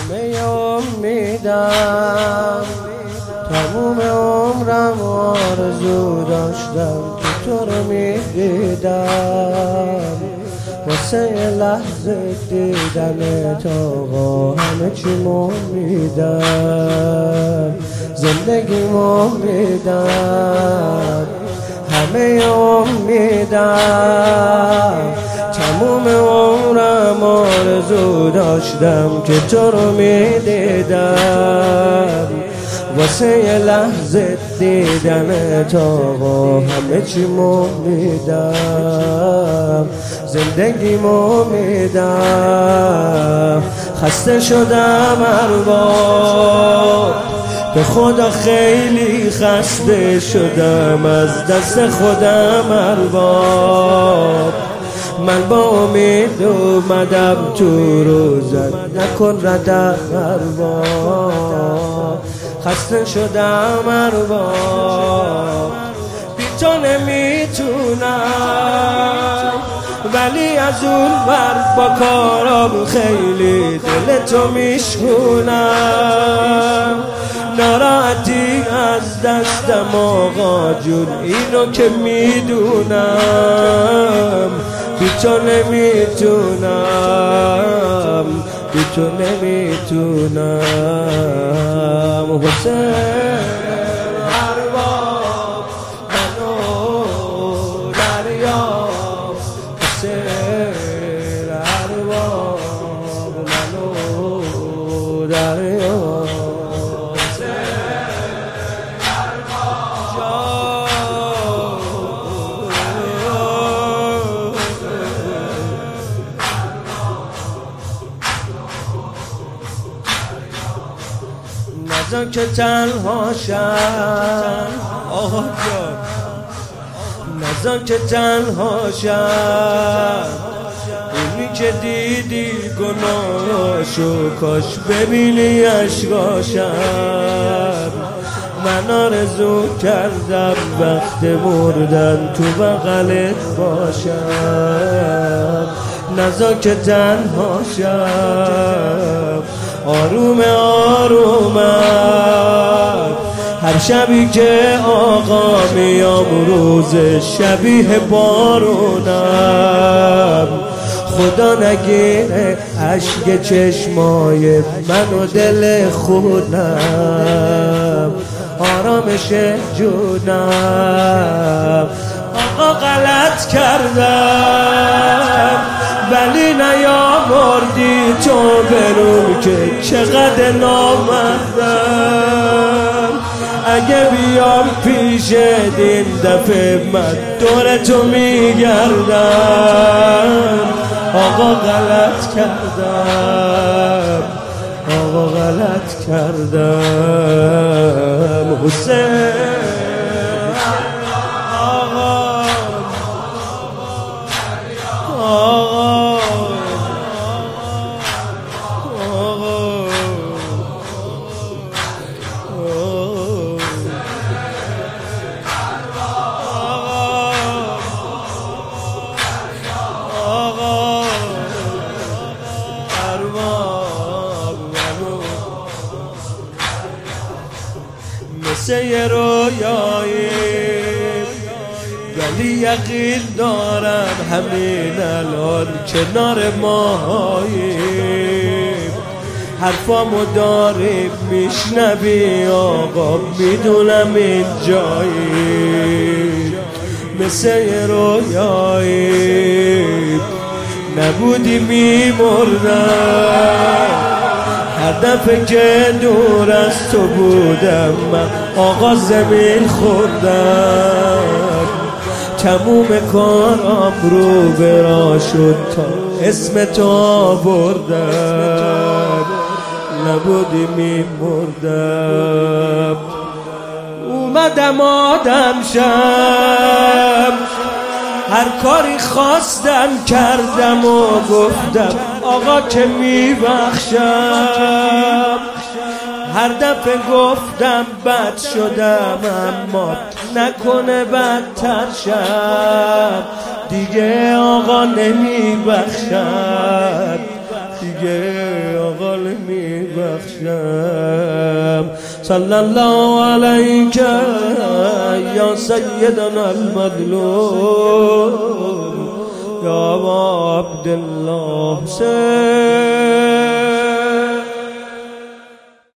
همه امیدم تموم عمرم آرزو داشتم که تو رو میدیدم واسه یه لحظه دیدنت آقا همه چیمو میدم زندگیمو میدم همه امیدم تموم عمرم آرزو داشتم که تو رو میدیدم واسه یه لحظه دیدنت آقا همه چیمو میدم زندگیمو میدم خسته شدم ارباب به خدا خیلی خسته شدم از دست خودم ارباب من با امید اومدم تو روزت نکن ردم ارباب خسته شدم ارباب بی تو نمیتونم ولی از اون ور با کارم خیلی دل تو میشکونم ناراحتی از دستم آقا جون اینو که میدونم بی تو نمیتونم بی تو نمیتونم حسین ارباب منو دریا حسین ارباب منو دریا نذار که تنها شم آقا جان نذار که تنها شم اونی که دیدی گناهاشو کاش ببینی عشقاشم من آرزو کردم وقت مردن تو بغلت باشم نذار که تنها شم آروم آرومم هر شبی که آقا میام روز شبیه بارونم خدا نگیره اشک چشمای من و دل خونم آرامش جونم آقا غلط کردم ولی نیاوردی تو برون که چقدر نامردم اگه بیام پیش این دفعه من دور تو میگردم آقا غلط کردم آقا غلط کردم حسین مثل یه رویایی ولی یقین دارم همین الان کنار ماهاییم حرفامو داریم میشنوی آقا میدونم این جایی مثل یه رویایی نبودی میمردم هر دفعه که دور از تو بودم من آقا زمین خوردم تموم کارم رو برا شد تا اسم تو آوردم نبودی میمردم اومدم آدم شم هر کاری خواستم کردم و گفتم آقا که میبخشم هر دفعه گفتم بد شدم اما نکنه بدتر شم دیگه آقا نمیبخشم دیگه آقا نمیبخشم صلی الله علیک یا سیدنا المظلوم یا ابا عبدالله حسین.